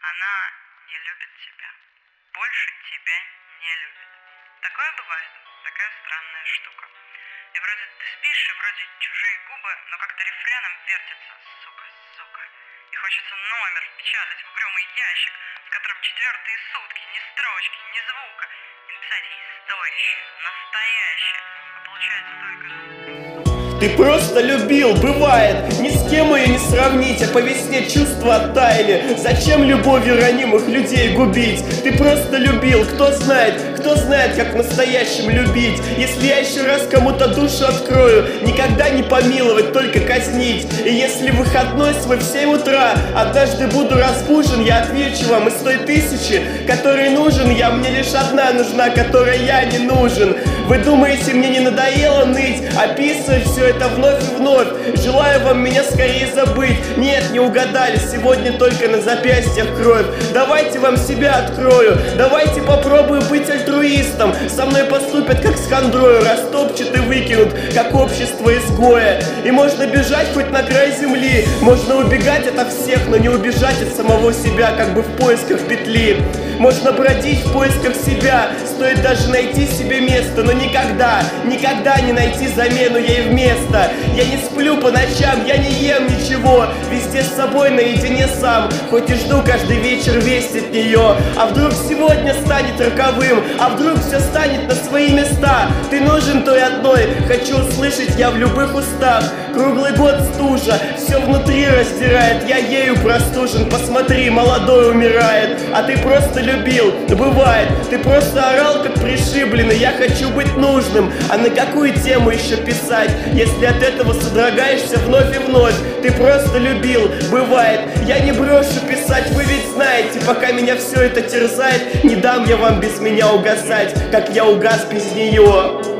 Она не любит тебя. Больше тебя не любит. Такое бывает. Такая странная штука. И вроде ты спишь, и вроде чужие губы, но как-то рефреном вертится. Сука, сука. И хочется номер впечатать в угрюмый ящик, в котором четвертые сутки, ни строчки, ни звука. И написать ей стоящее, настоящее. А получается только... Ты просто любил, бывает, ни с кем ее не сравнить, а по весне чувства оттаяли. Зачем любовью ранимых людей губить? Ты просто любил, кто знает, как настоящим любить. Если я еще раз кому-то душу открою, никогда не помиловать, только казнить. И если выходной свой в 7 утра однажды буду разбужен, я отвечу вам из той 1000, которой нужен я, мне лишь одна нужна, которой я не нужен. Вы думаете, мне не надоело ныть, описывать все это вновь и вновь? Желаю вам меня скорее забыть. Нет, не угадали, сегодня только на запястьях кровь. Давайте вам себя открою, давайте попробую быть альтруистом. Со мной поступят как с хандрою, растопчут и выкинут, как общество изгоя. И можно бежать хоть на край земли, можно убегать ото всех, но не убежать от самого себя, как бы в поисках петли. Можно бродить в поисках себя, стоит даже найти себе место, но никогда не найти замену ей вместо. Я не сплю по ночам, я не ем ничего, везде с собой наедине сам, хоть и жду каждый вечер весть от нее. А вдруг сегодня станет роковым, а вдруг все станет на свои места? Ты нужен той одной, хочу услышать я в любых устах. Круглый год стужа, все внутри раздирает, я ею простужен. Посмотри, молодой умирает, а ты просто любил, бывает. Ты просто орал как пришибленный, я хочу быть нужным. А на какую тему еще писать, если от этого содрогаешься вновь и вновь? Ты просто любил, бывает. Я не брошу писать, вы ведь знаете, пока меня все это терзает, не дам я вам без меня угасать, как я угас без нее.